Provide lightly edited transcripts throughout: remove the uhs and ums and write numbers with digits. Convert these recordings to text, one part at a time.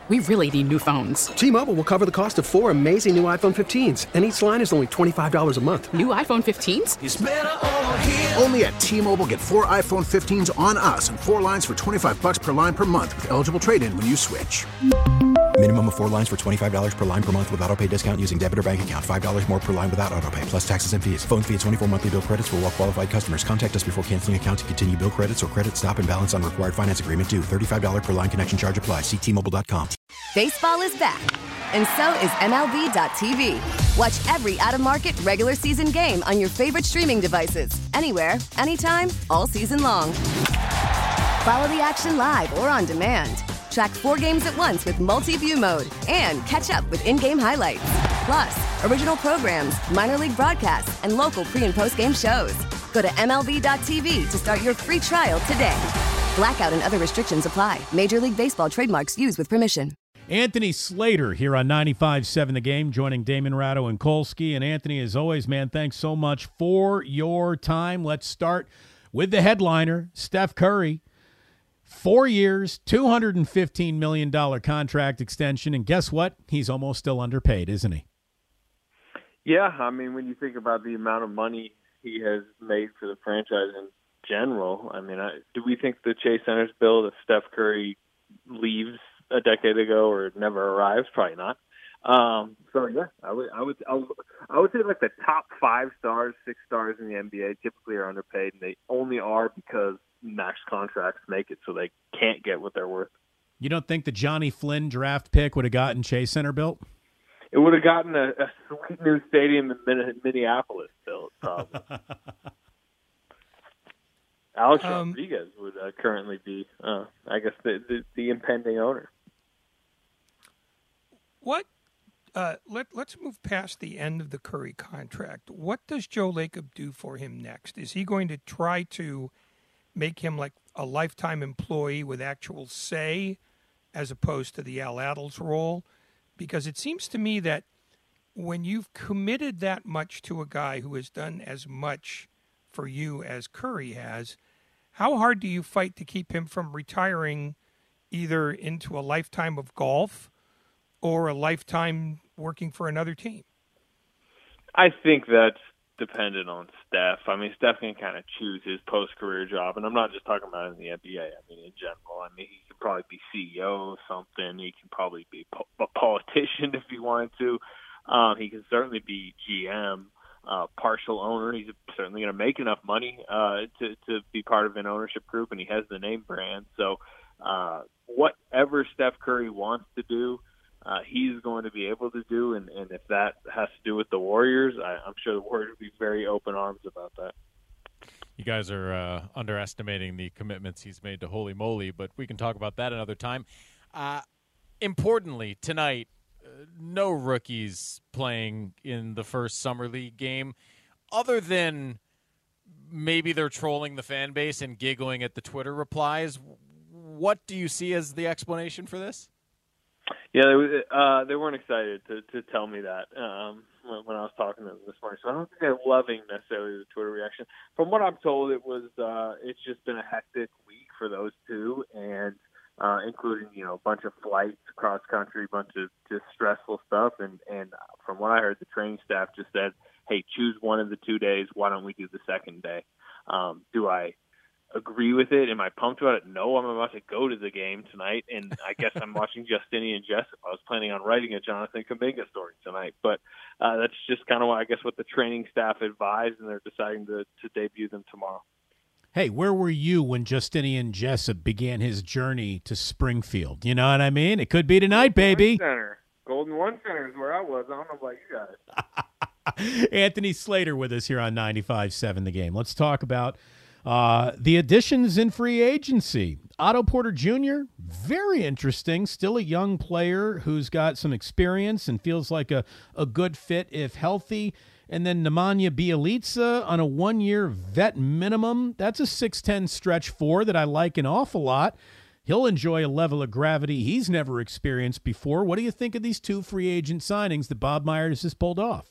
We really need new phones. T-Mobile will cover the cost of 4 amazing new iPhone 15s, and each line is only $25 a month. New iPhone 15s? It's better over here. Only at T-Mobile, get 4 iPhone 15s on us and 4 lines for $25 per line per month with eligible trade-in when you switch. Minimum of 4 lines for $25 per line per month with autopay discount using debit or bank account. $5 more per line without autopay, plus taxes and fees. Phone fee at 24 monthly bill credits for well-qualified customers. Contact us before canceling account to continue bill credits or credit stop and balance on required finance agreement due. $35 per line connection charge applies. See T-Mobile.com. Baseball is back, and so is MLB.tv. Watch every out-of-market regular season game on your favorite streaming devices. Anywhere, anytime, all season long. Follow the action live or on demand. Track 4 games at once with multi-view mode and catch up with in-game highlights. Plus, original programs, minor league broadcasts, and local pre- and post-game shows. Go to MLB.tv to start your free trial today. Blackout and other restrictions apply. Major League Baseball trademarks used with permission. Anthony Slater here on 95.7 The Game, joining Damon Ratto and Kolsky. And Anthony, as always, man, thanks so much for your time. Let's start with the headliner, Steph Curry. 4 years, $215 million contract extension, and guess what? He's almost still underpaid, isn't he? Yeah, I mean, when you think about the amount of money he has made for the franchise in general, I mean, do we think the Chase Center's build if Steph Curry leaves a decade ago or never arrives? Probably not. So yeah, I would say like the top 5 stars, 6 stars in the NBA typically are underpaid, and they only are because max contracts make it so they can't get what they're worth. You don't think the Johnny Flynn draft pick would have gotten Chase Center built? It would have gotten a sweet new stadium in Minneapolis built, probably. Alex Rodriguez would currently be, I guess, the impending owner. What? Let's move past the end of the Curry contract. What does Joe Lacob do for him next? Is he going to try to make him like a lifetime employee with actual say as opposed to the Al Attles role? Because it seems to me that when you've committed that much to a guy who has done as much for you as Curry has, how hard do you fight to keep him from retiring either into a lifetime of golf or a lifetime working for another team? I think that's dependent on Steph. I mean, Steph can kind of choose his post-career job, and I'm not just talking about in the NBA. I mean, in general. I mean, he could probably be CEO of something. He can probably be a politician if he wanted to. He can certainly be GM, partial owner. He's certainly going to make enough money to be part of an ownership group, and he has the name brand. So whatever Steph Curry wants to do, he's going to be able to do, and if that has to do with the Warriors, I'm sure the Warriors will be very open arms about that. You guys are underestimating the commitments he's made to Holy Moly, but we can talk about that another time. Importantly, tonight, no rookies playing in the first Summer League game, other than maybe they're trolling the fan base and giggling at the Twitter replies. What do you see as the explanation for this? Yeah, they weren't excited to tell me that when I was talking to them this morning. So I don't think they're loving necessarily the Twitter reaction. From what I'm told, it's just been a hectic week for those two, and including a bunch of flights cross country, a bunch of just stressful stuff. And from what I heard, the training staff just said, "Hey, choose one of the 2 days. Why don't we do the second day?" Do I agree with it? Am I pumped about it? No, I'm about to go to the game tonight, and I guess I'm watching Justinian Jessup. I was planning on writing a Jonathan Kuminga story tonight, but that's just kind of what the training staff advised, and they're deciding to debut them tomorrow. Hey, where were you when Justinian Jessup began his journey to Springfield? You know what I mean? It could be tonight, baby. Golden One Center is where I was. I don't know about you guys. Anthony Slater with us here on 95.7 The Game. Let's talk about the additions in free agency. Otto Porter Jr., very interesting. Still a young player who's got some experience and feels like a good fit if healthy. And then Nemanja Bjelica on a 1-year vet minimum. That's a 6'10" stretch 4 that I like an awful lot. He'll enjoy a level of gravity he's never experienced before. What do you think of these two free agent signings that Bob Myers has pulled off?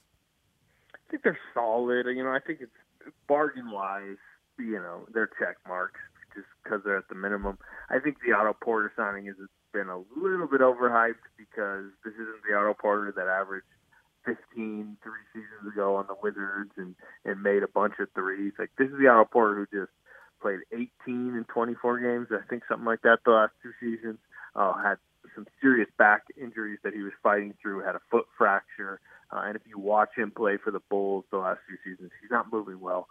I think they're solid. I think it's bargain-wise, they're check marks just because they're at the minimum. I think the Otto Porter signing is a been a little bit overhyped because this isn't the Otto Porter that averaged 15 3 seasons ago on the Wizards and made a bunch of threes. Like, this is the Otto Porter who just played 18 in 24 games, I think something like that the last 2 seasons. Had some serious back injuries that he was fighting through, had a foot fracture. And if you watch him play for the Bulls the last few seasons, he's not moving well.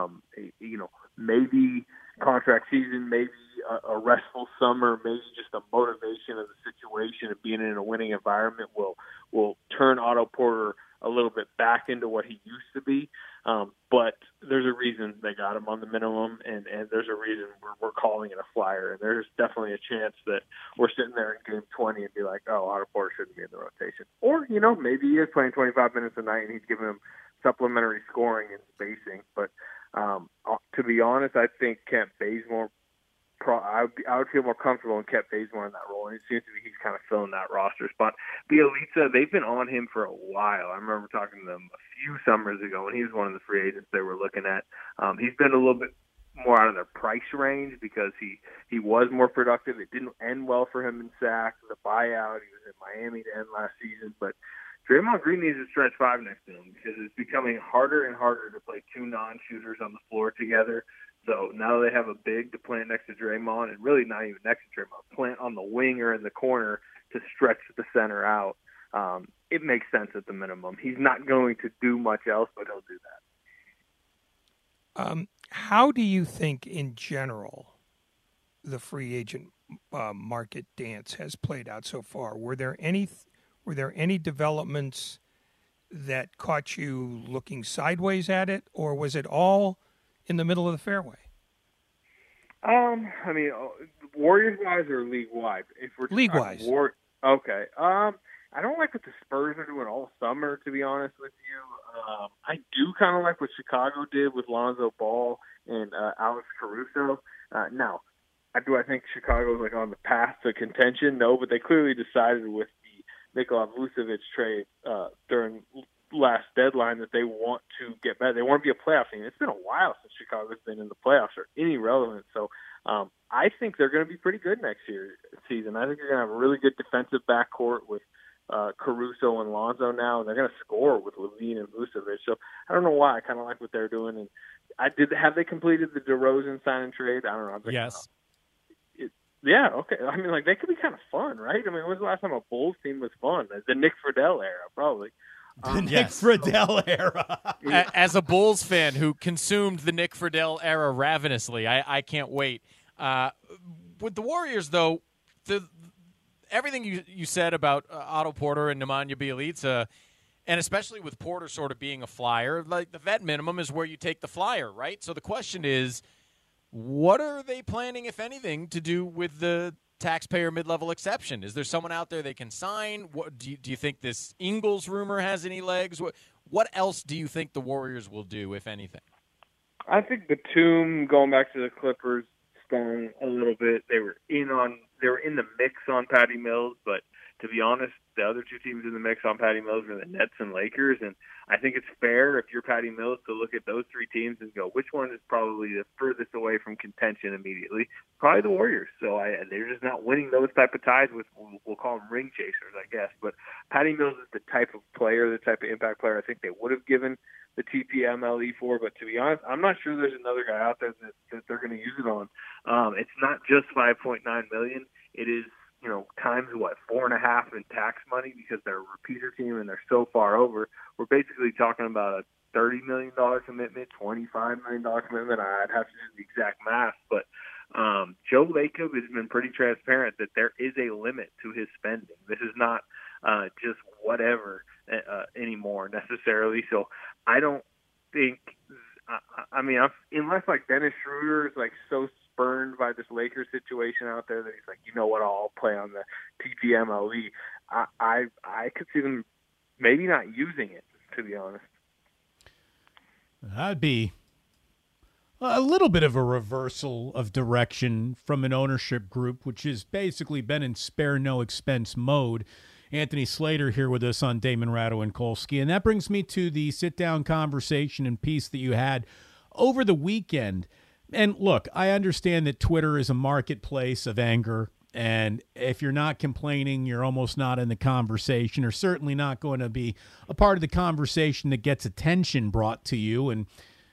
Maybe contract season, maybe a restful summer, maybe just a motivation of the situation of being in a winning environment will turn Otto Porter a little bit back into what he used to be. But there's a reason they got him on the minimum, and there's a reason we're calling it a flyer. And there's definitely a chance that we're sitting there in game 20 and be like, oh, Otto Porter shouldn't be in the rotation. Or, maybe he is playing 25 minutes a night and he's giving him supplementary scoring and spacing. But to be honest, I think Kent Bazemore, I would feel more comfortable in Kent Bazemore in that role. And it seems to be he's kind of filling that roster spot. Bjelica, they've been on him for a while. I remember talking to them a few summers ago when he was one of the free agents they were looking at. He's been a little bit more out of their price range because he was more productive. It didn't end well for him in sacks. The buyout, he was in Miami to end last season. But Draymond Green needs to stretch 5 next to him because it's becoming harder and harder to play 2 non-shooters on the floor together. So now they have a big to plant next to Draymond, and really not even next to Draymond, plant on the wing or in the corner to stretch the center out. It makes sense at the minimum. He's not going to do much else, but he'll do that. How do you think, in general, the free agent market dance has played out so far? Were there any developments that caught you looking sideways at it, or was it all in the middle of the fairway? Warriors-wise or league-wide? If we're league-wise. Okay. I don't like what the Spurs are doing all summer, to be honest with you. I do kind of like what Chicago did with Lonzo Ball and Alex Caruso. Now, do I think Chicago's like on the path to contention? No, but they clearly decided with the Nikola Vucevic trade during last deadline that they want to get better. They want to be a playoff team. It's been a while since Chicago's been in the playoffs or any relevance. So I think they're going to be pretty good next season. I think they're going to have a really good defensive backcourt with Caruso and Lonzo now, and they're going to score with Levine and Vucevic. So I don't know why. I kind of like what they're doing. And have they completed the DeRozan sign and trade? I don't know. Yes. Yeah, okay. They could be kind of fun, right? When was the last time a Bulls team was fun? The Nick Friedel era, probably. The Nick Friedel era. As a Bulls fan who consumed the Nick Friedel era ravenously, I can't wait. With the Warriors, though, everything you said about Otto Porter and Nemanja Bjelica, and especially with Porter sort of being a flyer, like the vet minimum is where you take the flyer, right? So the question is, what are they planning, if anything, to do with the taxpayer mid-level exception? Is there someone out there they can sign? What do you think this Ingles rumor has any legs? What else do you think the Warriors will do, if anything? I think Batum, going back to the Clippers, stung a little bit. They were in the mix on Patty Mills, but to be honest, the other 2 teams in the mix on Patty Mills are the Nets and Lakers, and I think it's fair if you're Patty Mills to look at those 3 teams and go, which one is probably the furthest away from contention immediately? Probably the Warriors. So they're just not winning those type of ties with, we'll call them ring chasers, I guess. But Patty Mills is the type of player, the type of impact player I think they would have given the TPMLE for. But to be honest, I'm not sure there's another guy out there that they're going to use it on. It's not just $5.9 million. It is, times 4.5 in tax money because they're a repeater team and they're so far over. We're basically talking about a $30 million commitment, $25 million commitment. I'd have to do the exact math, but Joe Lacob has been pretty transparent that there is a limit to his spending. This is not just whatever anymore necessarily. So I don't think, unless Dennis Schroeder is so spurned by this Lakers situation out there that he's like, you know what, I'll play on the TPMLE. I could see them maybe not using it, to be honest. That'd be a little bit of a reversal of direction from an ownership group, which has basically been in spare no expense mode. Anthony Slater here with us on Damon Ratto and Kolsky. And that brings me to the sit-down conversation and piece that you had over the weekend. And look, I understand that Twitter is a marketplace of anger And if you're not complaining, you're almost not in the conversation, or certainly not going to be a part of the conversation that gets attention brought to you. And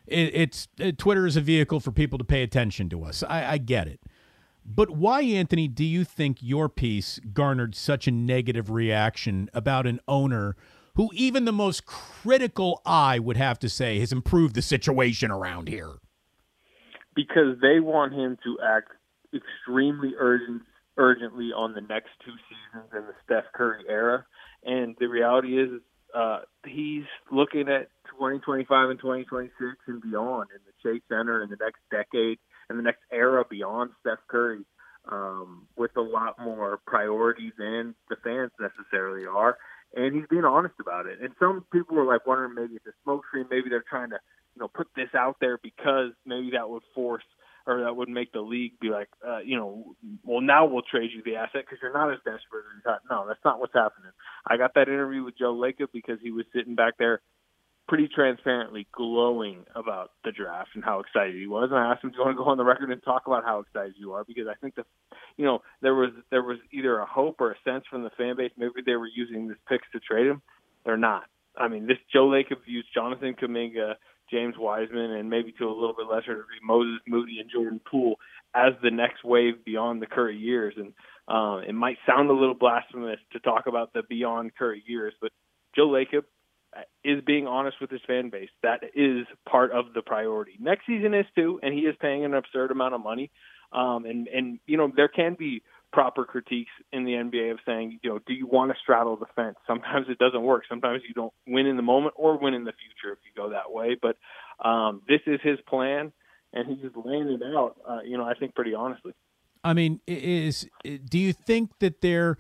Twitter is a vehicle for people to pay attention to us. I get it. But why, Anthony, do you think your piece garnered such a negative reaction about an owner who even the most critical eye would have to say has improved the situation around here? Because they want him to act extremely urgently on the next two seasons in the Steph Curry era. And the reality is he's looking at 2025 and 2026 and beyond in the Chase Center in the next decade and the next era beyond Steph Curry, with a lot more priority than the fans necessarily are. And he's being honest about it. And some people are like wondering maybe it's a smoke screen, maybe they're trying to put this out there because maybe that would force or that would make the league be like, well, now we'll trade you the asset because you're not as desperate as you thought. No, that's not what's happening. I got that interview with Joe Lacob because he was sitting back there pretty transparently glowing about the draft and how excited he was. And I asked him, do you want to go on the record and talk about how excited you are? Because I think there was either a hope or a sense from the fan base maybe they were using this picks to trade him. They're not. I mean, this Joe Lacob views Jonathan Kuminga, James Wiseman, and maybe to a little bit lesser degree Moses Moody and Jordan Poole as the next wave beyond the Curry years. And it might sound a little blasphemous to talk about the beyond Curry years, but Joe Lacob is being honest with his fan base. That is part of the priority. Next season is too, and he is paying an absurd amount of money. And there can be proper critiques in the NBA of saying, do you want to straddle the fence? Sometimes it doesn't work. Sometimes you don't win in the moment or win in the future if you go that way. But this is his plan, and he's just laying it out, I think pretty honestly. I mean, do you think that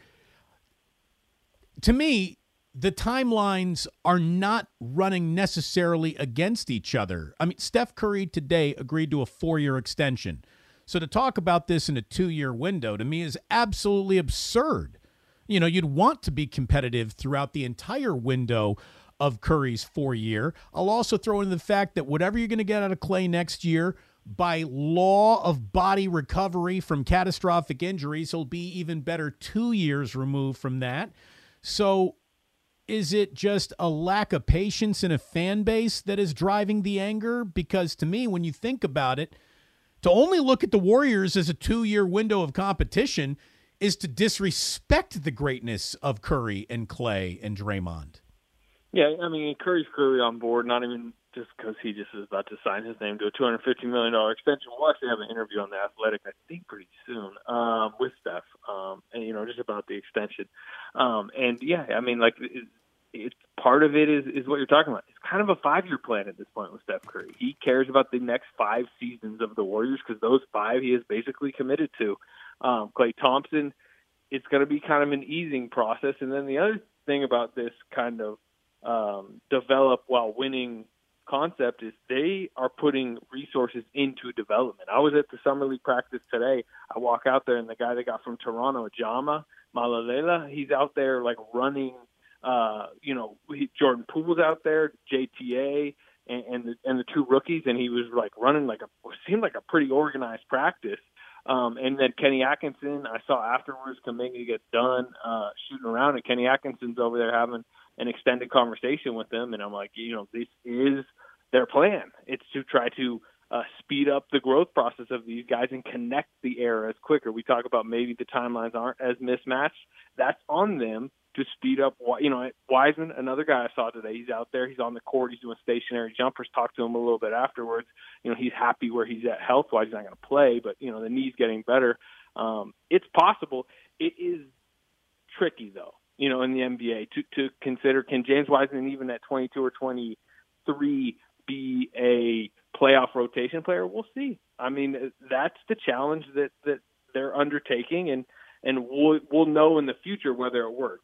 to me, the timelines are not running necessarily against each other? I mean, Steph Curry today agreed to a 4-year extension. So to talk about this in a 2-year window to me is absolutely absurd. You'd want to be competitive throughout the entire window of Curry's 4-year. I'll also throw in the fact that whatever you're going to get out of Klay next year, by law of body recovery from catastrophic injuries, he'll be even better 2 years removed from that. So is it just a lack of patience in a fan base that is driving the anger? Because to me, when you think about it, to only look at the Warriors as a 2-year window of competition is to disrespect the greatness of Curry and Klay and Draymond. Yeah, I mean, Curry's clearly on board, not even just because he just is about to sign his name to a $250 million extension. We'll actually have an interview on The Athletic, I think, pretty soon with Steph, and, just about the extension. And, yeah, I mean, like, it's part of it is what you're talking about. It's kind of a 5-year plan at this point with Steph Curry. He cares about the next 5 seasons of the Warriors because those 5 he is basically committed to. Klay Thompson, it's going to be kind of an easing process. And then the other thing about this kind of develop while winning concept is they are putting resources into development. I was at the summer league practice today. I walk out there and the guy they got from Toronto, Jama Malalela, he's out there like running. Jordan Poole's out there, JTA, and the 2 rookies, and he was like running seemed like a pretty organized practice. And then Kenny Atkinson, I saw afterwards, Kuminga get done shooting around, and Kenny Atkinson's over there having an extended conversation with them, and I'm like, this is their plan. It's to try to speed up the growth process of these guys and connect the eras quicker. We talk about maybe the timelines aren't as mismatched. That's on them to speed up. Wiseman, another guy I saw today, he's out there, he's on the court, he's doing stationary jumpers. Talked to him a little bit afterwards. He's happy where he's at health-wise. He's not going to play, but, the knee's getting better. It's possible. It is tricky, though, in the NBA to consider, can James Wiseman, even at 22 or 23, be a playoff rotation player? We'll see. I mean, that's the challenge that they're undertaking, and we'll know in the future whether it works.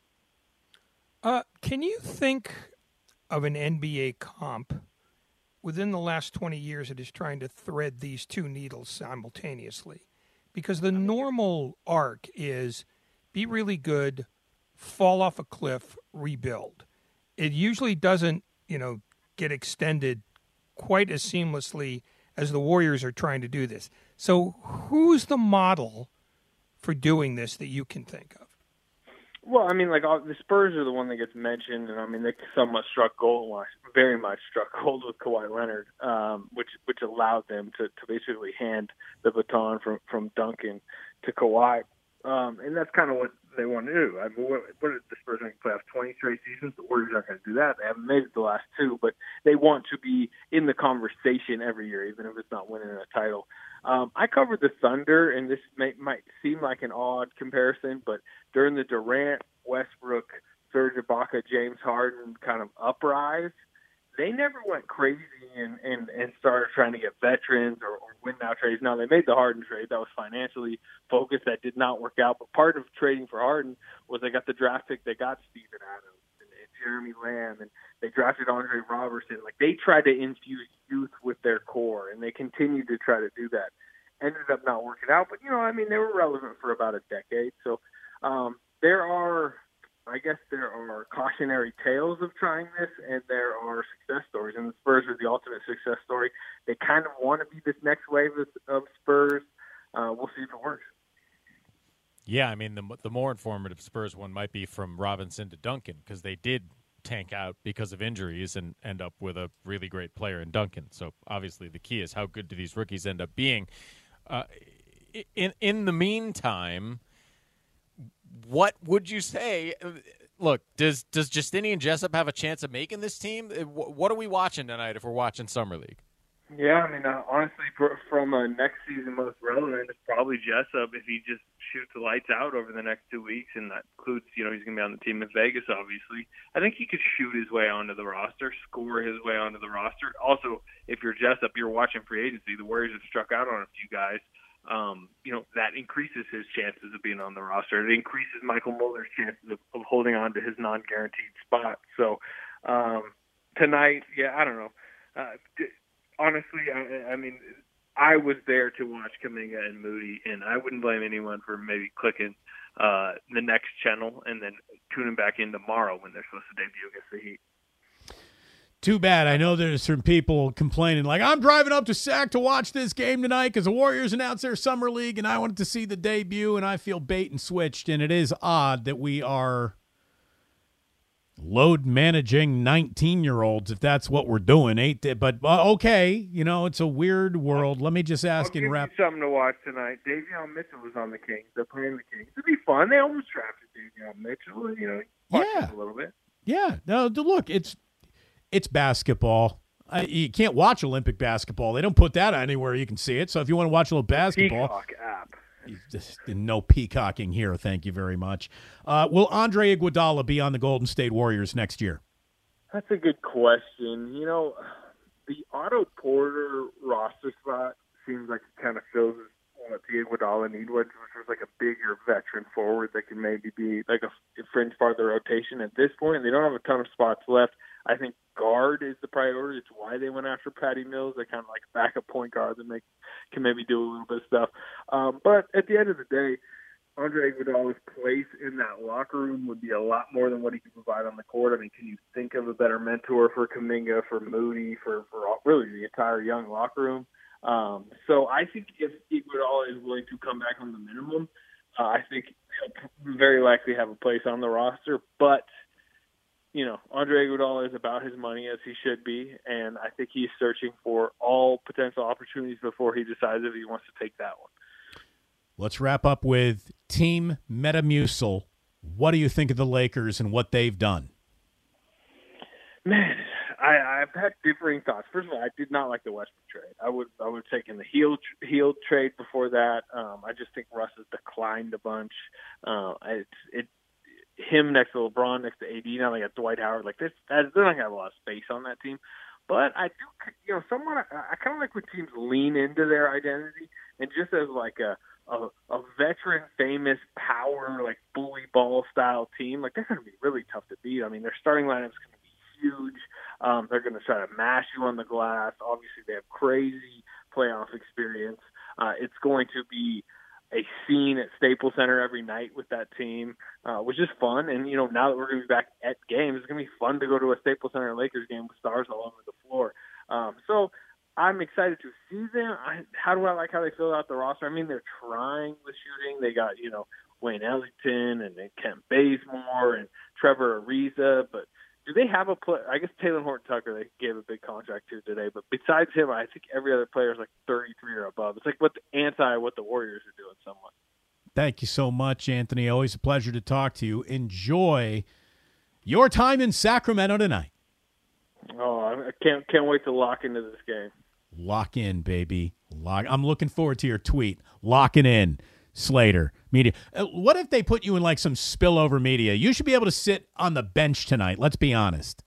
Can you think of an NBA comp within the last 20 years that is trying to thread these 2 needles simultaneously? Because the normal arc is be really good, fall off a cliff, rebuild. It usually doesn't, get extended quite as seamlessly as the Warriors are trying to do this. So who's the model for doing this that you can think of? Well, I mean, like the Spurs are the one that gets mentioned, and I mean they somewhat struck gold, very much struck gold with Kawhi Leonard, which allowed them to basically hand the baton from Duncan to Kawhi, and that's kind of what they want to do. I mean, what did the Spurs make playoffs 20 straight seasons? The Warriors aren't going to do that. They haven't made it the last two, but they want to be in the conversation every year, even if it's not winning a title. I covered the Thunder, and this might seem like an odd comparison, but during the Durant, Westbrook, Serge Ibaka, James Harden kind of uprise, they never went crazy and started trying to get veterans or win now trades. Now, they made the Harden trade. That was financially focused. That did not work out. But part of trading for Harden was they got the draft pick. They got Steven Adams and Jeremy Lamb, and they drafted Andre Robertson. Like, they tried to infuse youth with their core, and they continued to try to do that. Ended up not working out. But, I mean, they were relevant for about a decade. So there are cautionary tales of trying this, and there are success stories. And the Spurs are the ultimate success story. They kind of want to be this next wave of Spurs. We'll see if it works. Yeah, I mean, the more informative Spurs one might be from Robinson to Duncan, because they did tank out because of injuries and end up with a really great player in Duncan. So obviously the key is how good do these rookies end up being. In the meantime, what would you say? Look, does Justinian Jessup have a chance of making this team? What are we watching tonight if we're watching Summer League? Yeah, I mean, honestly, from next season, most relevant is probably Jessup if he just shoots the lights out over the next 2 weeks, and that includes, he's going to be on the team in Vegas, obviously. I think he could shoot his way onto the roster, score his way onto the roster. Also, if you're Jessup, you're watching free agency. The Warriors have struck out on a few guys. That increases his chances of being on the roster. It increases Michael Muller's chances of holding on to his non-guaranteed spot. So tonight, I don't know. Honestly, I mean, I was there to watch Kuminga and Moody, and I wouldn't blame anyone for maybe clicking the next channel and then tuning back in tomorrow when they're supposed to debut against the Heat. Too bad. I know there's some people complaining, like, I'm driving up to Sac to watch this game tonight because the Warriors announced their Summer League, and I wanted to see the debut, and I feel bait and switched. And it is odd that we are load managing 19-year-olds, if that's what we're doing. But okay, it's a weird world. Let me just ask in wrap. Something to watch tonight. Davion Mitchell was on the Kings. They're playing the Kings. It'd be fun. They almost drafted Davion Mitchell. Watch him a little bit. Yeah. No, look, it's basketball. You can't watch Olympic basketball. They don't put that anywhere you can see it. So if you want to watch a little basketball, Peacock app. No peacocking here. Thank you very much. Will Andre Iguodala be on the Golden State Warriors next year? That's a good question. The Otto Porter roster spot seems like it kind of fills what the Iguodala need, which was like a bigger veteran forward that can maybe be like a fringe part of the rotation. At this point, they don't have a ton of spots left. I think guard is the priority. It's why they went after Patty Mills. They kind of like backup point guard that can maybe do a little bit of stuff. But at the end of the day, Andre Iguodala's place in that locker room would be a lot more than what he could provide on the court. I mean, can you think of a better mentor for Kuminga, for Moody, for really the entire young locker room? So I think if Iguodala is willing to come back on the minimum, I think he'll very likely have a place on the roster. But Andre Iguodala is about his money, as he should be, and I think he's searching for all potential opportunities before he decides if he wants to take that one. Let's wrap up with Team Metamucil. What do you think of the Lakers and what they've done? Man, I've had differing thoughts. First of all, I did not like the Westbrook trade. I would have taken the Hield trade before that. I just think Russ has declined a bunch. Him next to LeBron, next to AD, now they got Dwight Howard. Like this, they're not gonna have a lot of space on that team. But I do, somewhat. I kind of like when teams lean into their identity and just as like a veteran, famous power, like bully ball style team. Like they're gonna be really tough to beat. I mean, their starting lineup's gonna be huge. They're gonna try to mash you on the glass. Obviously, they have crazy playoff experience. It's going to be a scene at Staples Center every night with that team, which is fun. And, now that we're going to be back at games, it's going to be fun to go to a Staples Center Lakers game with stars all over the floor. So I'm excited to see them. How do I like how they fill out the roster? I mean, they're trying with shooting. They got, Wayne Ellington and then Kent Bazemore and Trevor Ariza, but do they have a player? I guess Taylor Horton-Tucker they gave a big contract to today, but besides him, I think every other player is like 33 or above. It's like what the Warriors are doing somewhat. Thank you so much, Anthony. Always a pleasure to talk to you. Enjoy your time in Sacramento tonight. Oh, I can't wait to lock into this game. Lock in, baby. I'm looking forward to your tweet. Locking in, Slater Media. What if they put you in like some spillover media? You should be able to sit on the bench tonight. Let's be honest.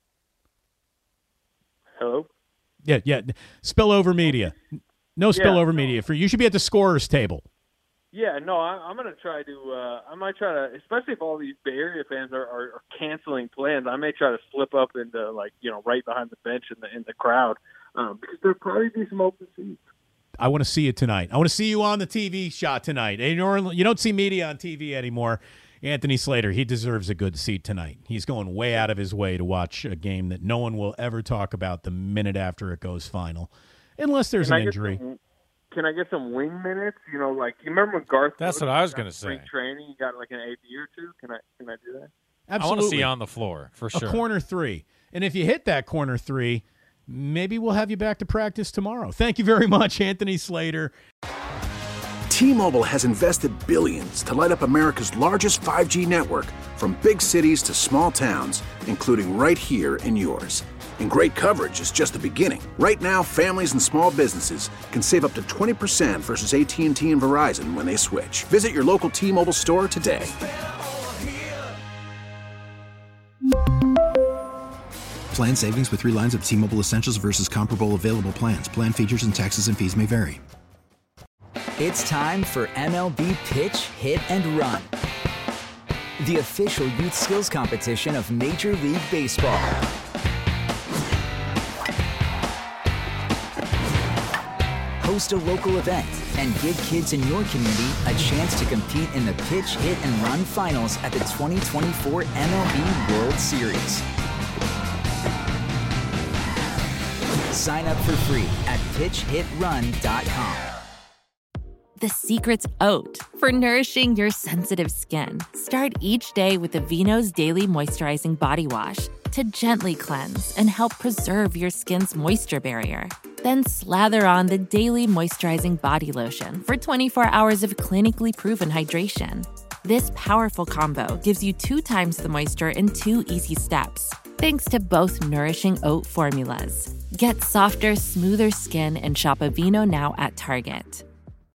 Hello? Yeah. Spillover media. No spillover media. You should be at the scorer's table. Yeah, no, I'm going to try to I might try to, especially if all these Bay Area fans are canceling plans, I may try to slip up into, right behind the bench in the crowd because there'll probably be some open seats. I want to see you tonight. I want to see you on the TV shot tonight. You don't see media on TV anymore. Anthony Slater, he deserves a good seat tonight. He's going way out of his way to watch a game that no one will ever talk about the minute after it goes final, unless there's an injury. Can I get some wing minutes? You remember when Garth? That's what I was going to say. Training, you got like an AD or two. Can I do that? Absolutely. I want to see you on the floor for sure. A corner three, and if you hit that corner three, maybe we'll have you back to practice tomorrow. Thank you very much, Anthony Slater. T-Mobile has invested billions to light up America's largest 5G network, from big cities to small towns, including right here in yours. And great coverage is just the beginning. Right now, families and small businesses can save up to 20% versus AT&T and Verizon when they switch. Visit your local T-Mobile store today. Plan savings with 3 lines of T-Mobile Essentials versus comparable available plans. Plan features and taxes and fees may vary. It's time for MLB Pitch, Hit, and Run, the official youth skills competition of Major League Baseball. Host a local event and give kids in your community a chance to compete in the Pitch, Hit, and Run finals at the 2024 MLB World Series. Sign up for free at pitchhitrun.com. The secret's oat for nourishing your sensitive skin. Start each day with Aveeno's Daily Moisturizing Body Wash to gently cleanse and help preserve your skin's moisture barrier. Then slather on the Daily Moisturizing Body Lotion for 24 hours of clinically proven hydration. This powerful combo gives you 2 times the moisture in 2 easy steps, thanks to both nourishing oat formulas. Get softer, smoother skin and shop Aveeno now at Target.